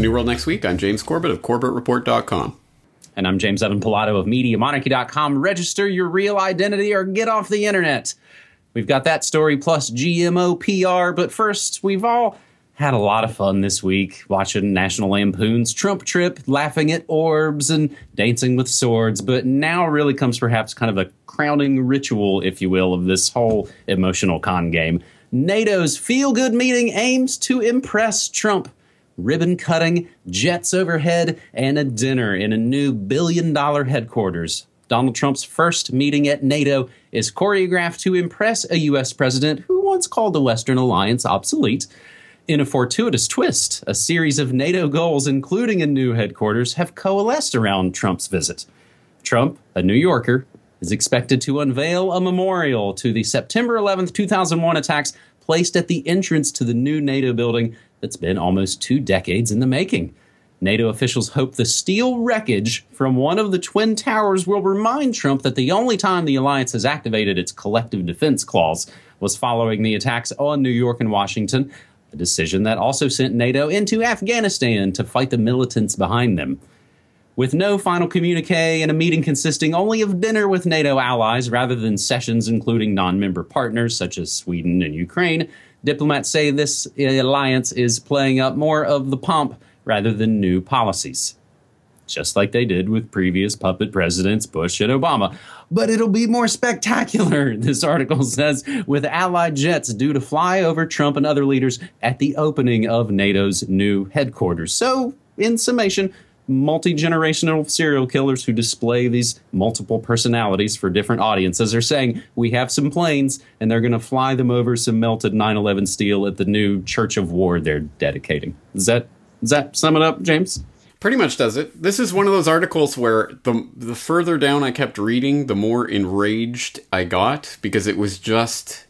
New World next week. I'm James Corbett of CorbettReport.com. And I'm James Evan Pilato of MediaMonarchy.com. Register your real identity or get off the internet. We've got that story plus GMO PR. But first, we've all had a lot of fun this week watching National Lampoon's Trump Trip, laughing at orbs and dancing with swords. But now really comes perhaps kind of a crowning ritual, if you will, of this whole emotional con game. NATO's feel-good meeting aims to impress Trump. Ribbon cutting, jets overhead, and a dinner in a new billion-dollar headquarters. Donald Trump's first meeting at NATO is choreographed to impress a U.S. president who once called the Western Alliance obsolete. In a fortuitous twist, a series of NATO goals, including a new headquarters, have coalesced around Trump's visit. Trump, a New Yorker, is expected to unveil a memorial to the September 11th, 2001 attacks placed at the entrance to the new NATO building that's been almost 2 decades in the making. NATO officials hope the steel wreckage from one of the Twin Towers will remind Trump that the only time the alliance has activated its collective defense clause was following the attacks on New York and Washington, a decision that also sent NATO into Afghanistan to fight the militants behind them. With no final communique and a meeting consisting only of dinner with NATO allies rather than sessions including non-member partners such as Sweden and Ukraine, diplomats say this alliance is playing up more of the pomp rather than new policies. Just like they did with previous puppet presidents Bush and Obama. But it'll be more spectacular, this article says, with allied jets due to fly over Trump and other leaders at the opening of NATO's new headquarters. So, in summation, multi-generational serial killers who display these multiple personalities for different audiences are saying, we have some planes, and they're going to fly them over some melted 9/11 steel at the new Church of War they're dedicating. Does that sum it up, James? Pretty much does it. This is one of those articles where the further down I kept reading, the more enraged I got, because it was just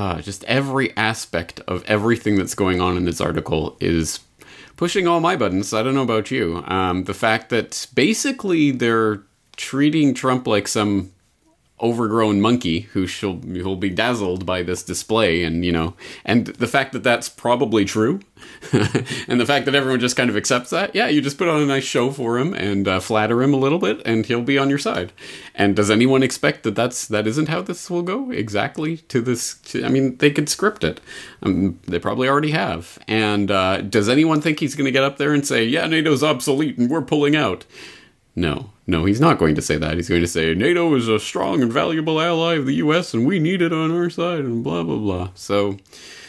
every aspect of everything that's going on in this article is pushing all my buttons. I don't know about you. The fact that basically they're treating Trump like some overgrown monkey who'll be dazzled by this display, and the fact that that's probably true, and the fact that everyone just kind of accepts that. Yeah, you just put on a nice show for him and flatter him a little bit, and he'll be on your side. And does anyone expect that isn't how this will go exactly? I mean, they could script it. They probably already have. And does anyone think he's going to get up there and say, "Yeah, NATO's obsolete and we're pulling out"? No, he's not going to say that. He's going to say, NATO is a strong and valuable ally of the U.S. and we need it on our side and blah, blah, blah. So,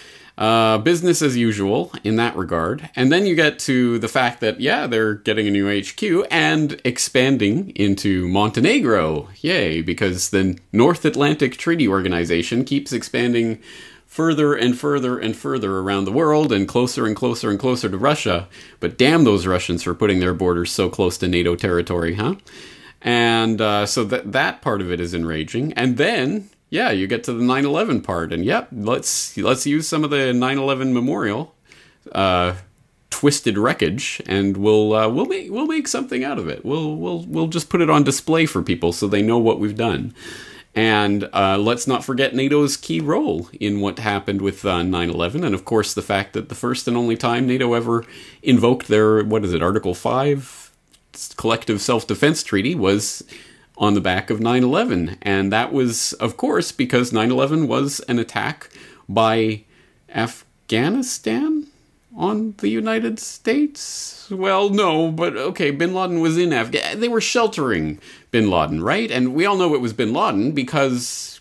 business as usual in that regard. And then you get to the fact that, yeah, they're getting a new HQ and expanding into Montenegro. Yay, because the North Atlantic Treaty Organization keeps expanding further and further and further around the world and closer and closer and closer to Russia. But damn those Russians for putting their borders so close to NATO territory, huh? And so that part of it is enraging. And then, yeah, you get to the 9/11 part. And yep, let's use some of the 9/11 memorial twisted wreckage, and we'll make something out of it. We'll just put it on display for people so they know what we've done. And let's not forget NATO's key role in what happened with 9/11, and of course the fact that the first and only time NATO ever invoked their, Article 5 Collective Self-Defense Treaty was on the back of 9/11. And that was, of course, because 9/11 was an attack by Afghanistan on the United States? Well, no, but okay, Bin Laden was in Afghanistan. They were sheltering Bin Laden, right? And we all know it was Bin Laden because,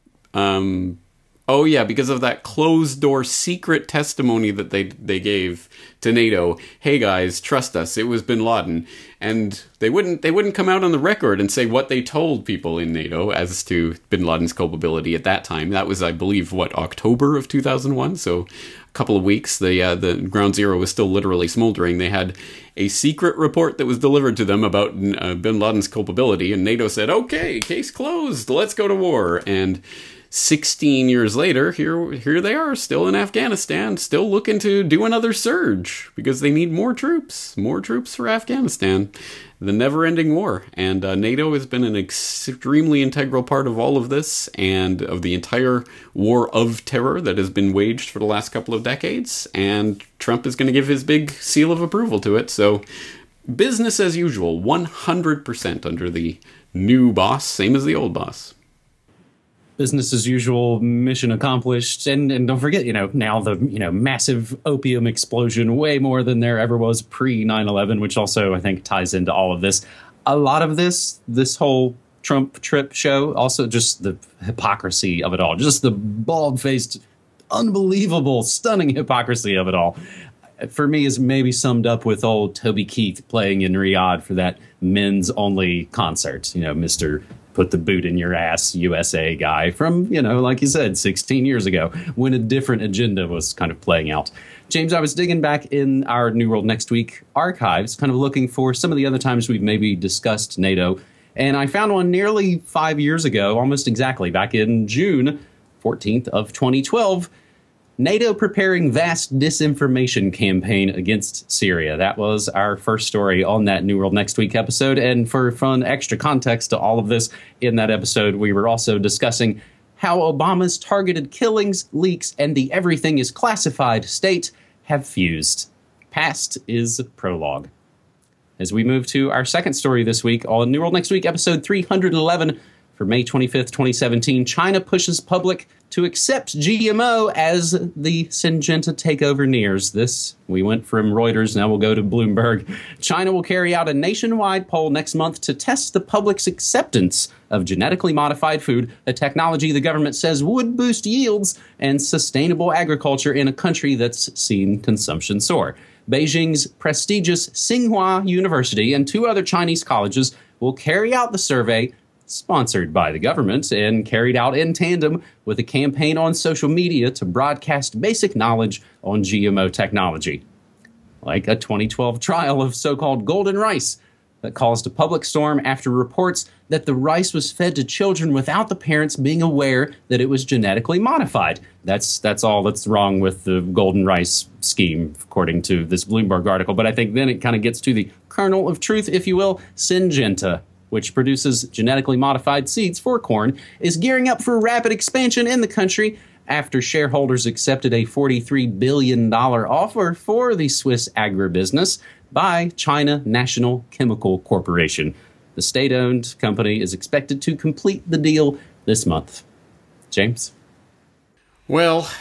because of that closed-door secret testimony that they gave to NATO. Hey guys, trust us, it was Bin Laden. And they wouldn't come out on the record and say what they told people in NATO as to Bin Laden's culpability at that time. That was, I believe, October of 2001, so a couple of weeks. The Ground Zero was still literally smoldering. They had a secret report that was delivered to them about Bin Laden's culpability, and NATO said, okay, case closed, let's go to war. And 16 years later, here they are, still in Afghanistan, still looking to do another surge because they need more troops for Afghanistan. The never-ending war. And NATO has been an extremely integral part of all of this and of the entire war of terror that has been waged for the last couple of decades. And Trump is going to give his big seal of approval to it. So business as usual, 100% under the new boss, same as the old boss. Business as usual, mission accomplished. And don't forget, now the, massive opium explosion, way more than there ever was pre 9/11, which also I think ties into all of this. A lot of this whole Trump trip show, also just the hypocrisy of it all, just the bald-faced, unbelievable, stunning hypocrisy of it all. For me, is maybe summed up with old Toby Keith playing in Riyadh for that men's only concert, Mr. Put the boot in your ass USA guy from, like you said, 16 years ago when a different agenda was kind of playing out. James, I was digging back in our New World Next Week archives, kind of looking for some of the other times we've maybe discussed NATO. And I found one nearly 5 years ago, almost exactly, back in June 14th of 2012. NATO preparing vast disinformation campaign against Syria. That was our first story on that New World Next Week episode. And for fun extra context to all of this, in that episode, we were also discussing how Obama's targeted killings, leaks, and the everything is classified state have fused. Past is prologue. As we move to our second story this week on New World Next Week, episode 311, for May 25th, 2017, China pushes public to accept GMO as the Syngenta takeover nears. This, we went from Reuters, now we'll go to Bloomberg. China will carry out a nationwide poll next month to test the public's acceptance of genetically modified food, a technology the government says would boost yields and sustainable agriculture in a country that's seen consumption soar. Beijing's prestigious Tsinghua University and 2 other Chinese colleges will carry out the survey, sponsored by the government and carried out in tandem with a campaign on social media to broadcast basic knowledge on GMO technology. Like a 2012 trial of so-called golden rice that caused a public storm after reports that the rice was fed to children without the parents being aware that it was genetically modified. That's all that's wrong with the golden rice scheme, according to this Bloomberg article. But I think then it kind of gets to the kernel of truth, if you will. Syngenta, which produces genetically modified seeds for corn, is gearing up for rapid expansion in the country after shareholders accepted a $43 billion offer for the Swiss agribusiness by China National Chemical Corporation. The state-owned company is expected to complete the deal this month. James? Well,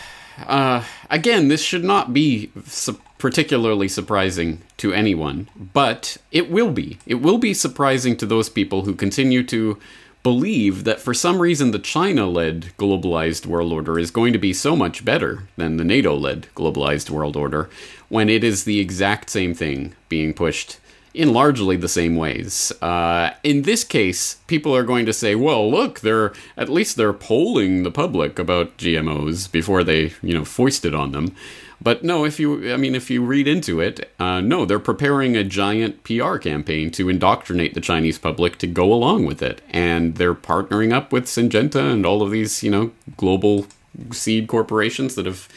again, this should not be particularly surprising to anyone, but it will be. It will be surprising to those people who continue to believe that for some reason the China-led globalized world order is going to be so much better than the NATO-led globalized world order, when it is the exact same thing being pushed in largely the same ways. In this case, people are going to say, well, look, at least they're polling the public about GMOs before they, foist it on them. But no, if you read into it, no, they're preparing a giant PR campaign to indoctrinate the Chinese public to go along with it. And they're partnering up with Syngenta and all of these, global seed corporations that have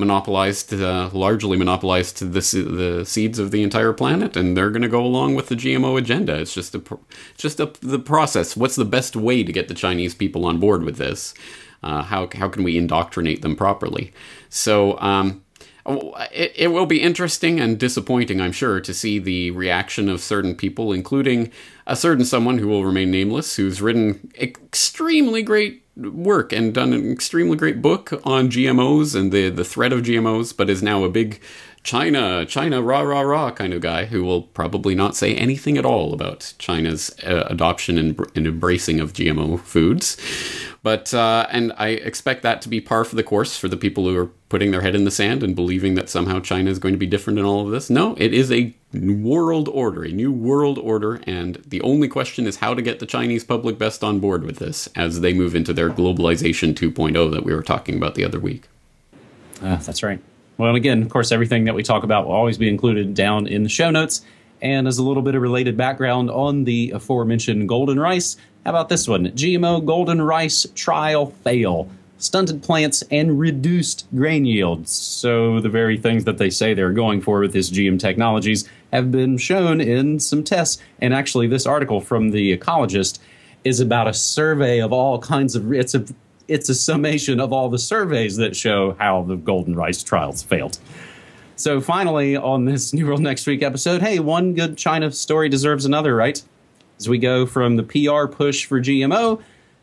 largely monopolized the seeds of the entire planet. And they're going to go along with the GMO agenda. It's just the process. What's the best way to get the Chinese people on board with this? How can we indoctrinate them properly? So, it will be interesting and disappointing, I'm sure, to see the reaction of certain people, including a certain someone who will remain nameless, who's written extremely great work and done an extremely great book on GMOs and the threat of GMOs, but is now a big China, rah, rah, rah kind of guy who will probably not say anything at all about China's adoption and embracing of GMO foods. But, and I expect that to be par for the course for the people who are putting their head in the sand and believing that somehow China is going to be different in all of this. No, it is a world order, a new world order, and the only question is how to get the Chinese public best on board with this as they move into their globalization 2.0 that we were talking about the other week. That's right. Well, again, of course, everything that we talk about will always be included down in the show notes. And as a little bit of related background on the aforementioned golden rice, how about this one? GMO golden rice trial fail. stunted plants, and reduced grain yields. So the very things that they say they're going for with this GM technologies have been shown in some tests. And actually, this article from The Ecologist is about a survey of all kinds of... It's a summation of all the surveys that show how the golden rice trials failed. So finally, on this New World Next Week episode, hey, one good China story deserves another, right? As we go from the PR push for GMO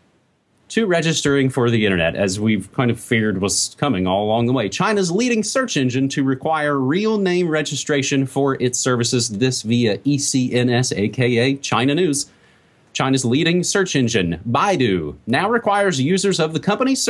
to registering for the internet, as we've kind of feared was coming all along the way. China's leading search engine to require real name registration for its services, this via ECNS, aka China News. China's leading search engine, Baidu, now requires users of the company's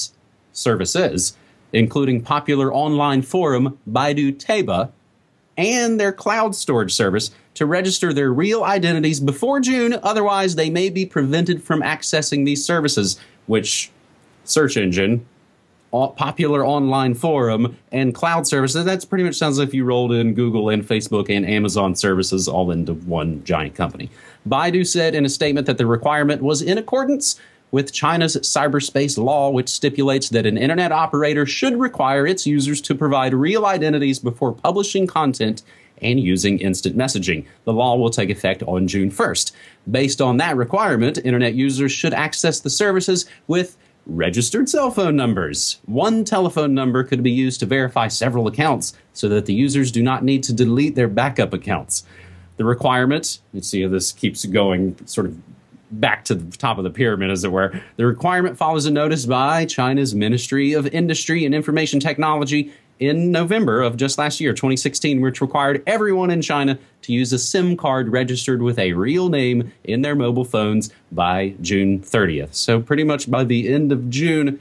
services, including popular online forum Baidu Taba, and their cloud storage service, to register their real identities before June. Otherwise, they may be prevented from accessing these services, which search engine, popular online forum, and cloud services, that's pretty much sounds like if you rolled in Google and Facebook and Amazon services all into one giant company. Baidu said in a statement that the requirement was in accordance with China's cyberspace law, which stipulates that an internet operator should require its users to provide real identities before publishing content and using instant messaging. The law will take effect on June 1st. Based on that requirement, internet users should access the services with registered cell phone numbers. One telephone number could be used to verify several accounts so that the users do not need to delete their backup accounts. The requirement, let's see how this keeps going sort of back to the top of the pyramid, as it were. The requirement follows a notice by China's Ministry of Industry and Information Technology in November of just last year, 2016, which required everyone in China to use a SIM card registered with a real name in their mobile phones by June 30th. So pretty much by the end of June,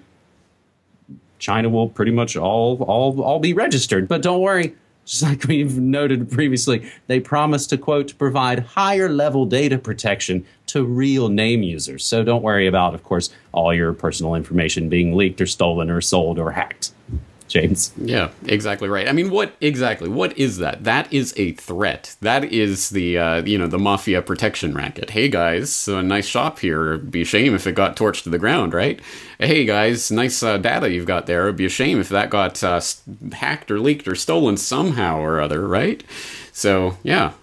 China will pretty much all be registered. But don't worry, just like we've noted previously, they promise to, quote, provide higher level data protection to real name users. So don't worry about, of course, all your personal information being leaked or stolen or sold or hacked. James. Yeah, exactly right. I mean, what is that? That is a threat. That is the, the mafia protection racket. Hey guys, a nice shop here. It'd be a shame if it got torched to the ground, right? Hey guys, nice data you've got there. It'd be a shame if that got hacked or leaked or stolen somehow or other, right? So, yeah,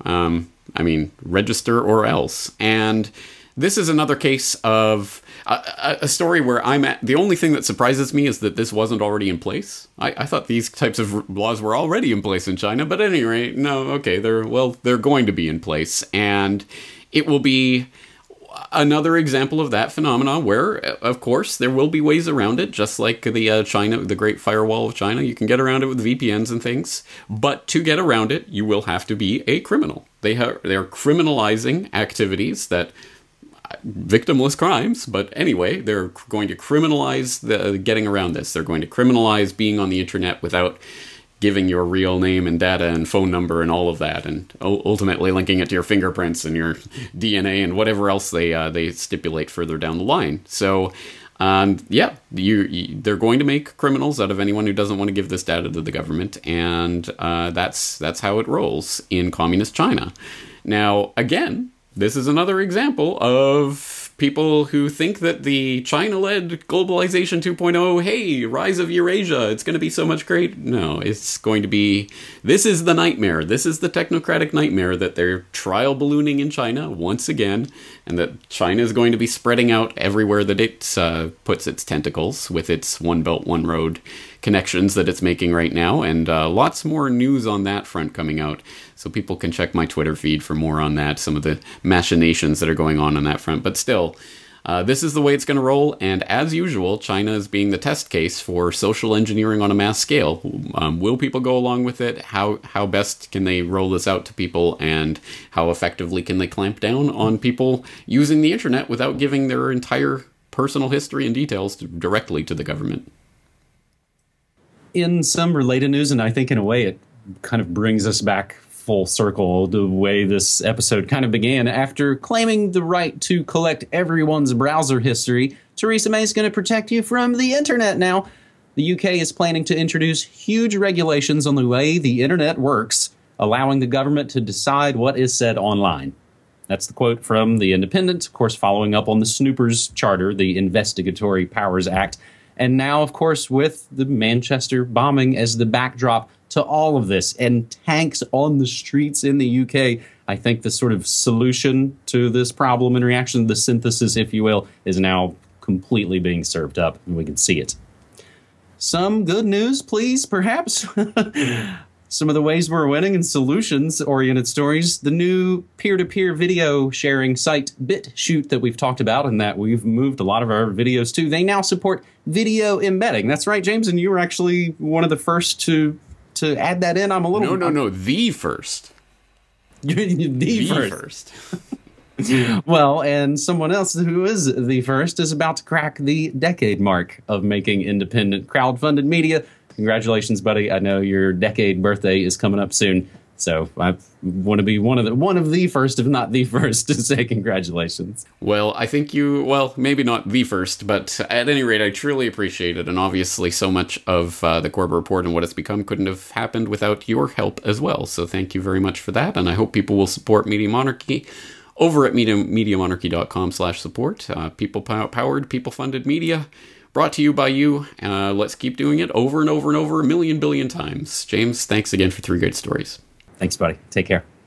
register or else. And this is another case of a story where the only thing that surprises me is that this wasn't already in place. I thought these types of laws were already in place in China, but at any rate, no, okay, they're going to be in place. And it will be another example of that phenomenon where, of course, there will be ways around it, just like the Great Firewall of China. You can get around it with VPNs and things, but to get around it, you will have to be a criminal. They are criminalizing activities that victimless crimes, but anyway, they're going to criminalize the getting around this. They're going to criminalize being on the internet without giving your real name and data and phone number and all of that, and ultimately linking it to your fingerprints and your DNA and whatever else they stipulate further down the line. So, they're going to make criminals out of anyone who doesn't want to give this data to the government, and that's how it rolls in communist China. Now, again, this is another example of people who think that the China-led globalization 2.0, hey, rise of Eurasia, it's going to be so much great. No, it's going to be, this is the nightmare. This is the technocratic nightmare that they're trial ballooning in China once again, and that China is going to be spreading out everywhere that it puts its tentacles with its One Belt, One Road connections that it's making right now, and lots more news on that front coming out. So people can check my Twitter feed for more on that, some of the machinations that are going on that front. But still, this is the way it's going to roll. And as usual, China is being the test case for social engineering on a mass scale. Will people go along with it? How best can they roll this out to people? And how effectively can they clamp down on people using the internet without giving their entire personal history and details directly to the government? In some related news, and I think in a way it kind of brings us back full circle the way this episode kind of began. After claiming the right to collect everyone's browser history, Theresa May is going to protect you from the internet now. The UK is planning to introduce huge regulations on the way the internet works, allowing the government to decide what is said online. That's the quote from The Independent, of course, following up on the Snoopers Charter, the Investigatory Powers Act. And now, of course, with the Manchester bombing as the backdrop to all of this and tanks on the streets in the UK, I think the sort of solution to this problem in reaction, the synthesis, if you will, is now completely being served up, and we can see it. Some good news, please, perhaps. Some of the ways we're winning in solutions-oriented stories. The new peer-to-peer video sharing site BitChute that we've talked about and that we've moved a lot of our videos to, they now support video embedding. That's right, James, and you were actually one of the first to add that in. I'm a little... No, the first. the first. Well, and someone else who is the first is about to crack the decade mark of making independent crowdfunded media. Congratulations, buddy. I know your decade birthday is coming up soon. So I want to be one of the first, if not the first, to say congratulations. Well, I think maybe not the first, but at any rate, I truly appreciate it. And obviously so much of the Corbett Report and what it's become couldn't have happened without your help as well. So thank you very much for that. And I hope people will support Media Monarchy over at MediaMonarchy.com/support. People-powered, people-funded media. Brought to you by you. Let's keep doing it over and over and over a million billion times. James, thanks again for 3 great stories. Thanks, buddy. Take care.